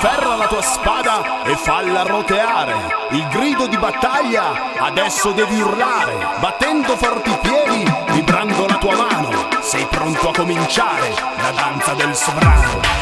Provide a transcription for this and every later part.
Afferra la tua spada e falla roteare. Il grido di battaglia adesso devi urlare. Battendo forti i piedi, vibrando la tua mano. Sei pronto a cominciare la danza del sovrano.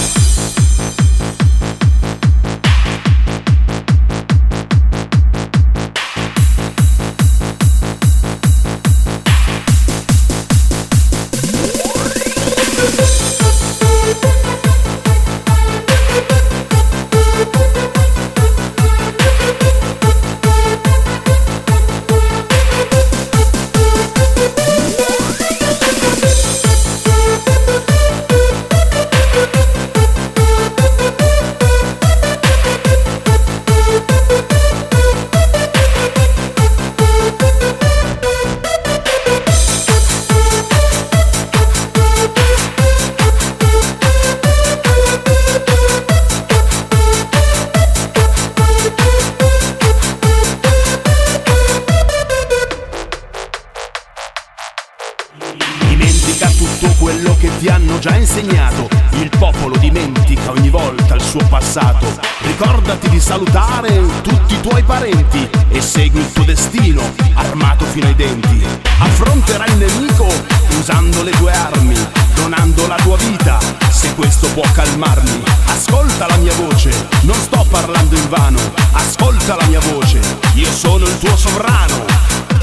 Dimentica tutto quello che ti hanno già insegnato. Il popolo dimentica ogni volta il suo passato. Ricordati di salutare tutti i tuoi parenti e segui il tuo destino armato fino ai denti. Affronterai il nemico usando le tue armi, donando la tua vita se questo può calmarmi. Ascolta la mia voce, non sto parlando in vano. Ascolta la mia voce, io sono il tuo sovrano.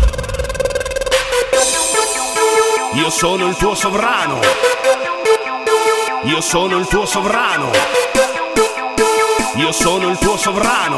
Io sono il tuo sovrano. Io sono il tuo sovrano. Io sono il tuo sovrano.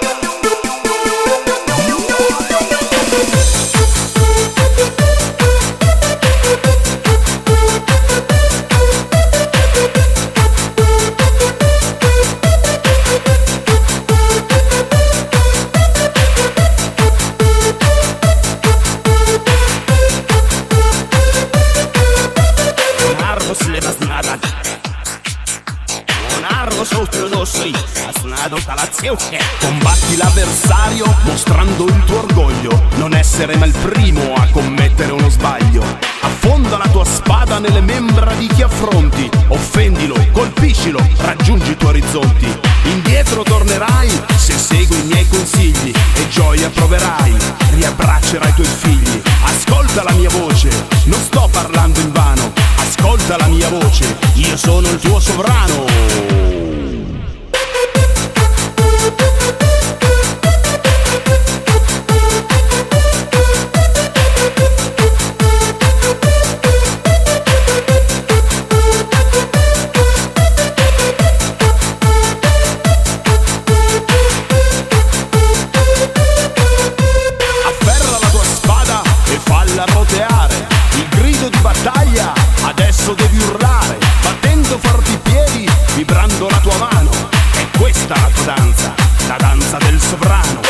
Combatti l'avversario mostrando il tuo orgoglio. Non essere mai il primo a commettere uno sbaglio. Affonda la tua spada nelle membra di chi affronti. Offendilo, colpiscilo, raggiungi i tuoi orizzonti. Indietro tornerai se segui i miei consigli e gioia proverai, riabbraccerai i tuoi figli. Ascolta la mia voce, non sto parlando in vano. Ascolta la mia voce, io sono il tuo sovrano. Adesso devi urlare, battendo forti i piedi, vibrando la tua mano. È questa la tua danza, la danza del sovrano.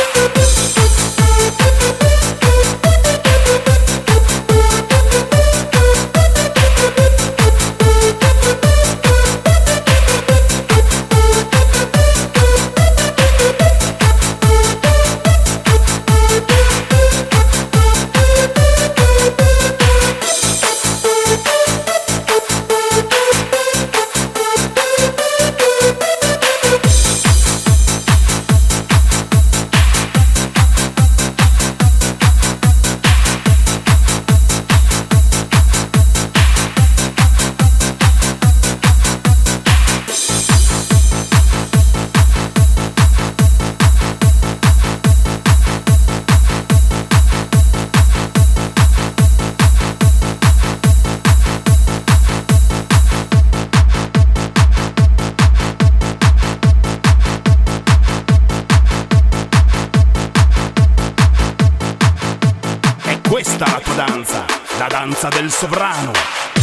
Questa è la tua danza, la danza del sovrano.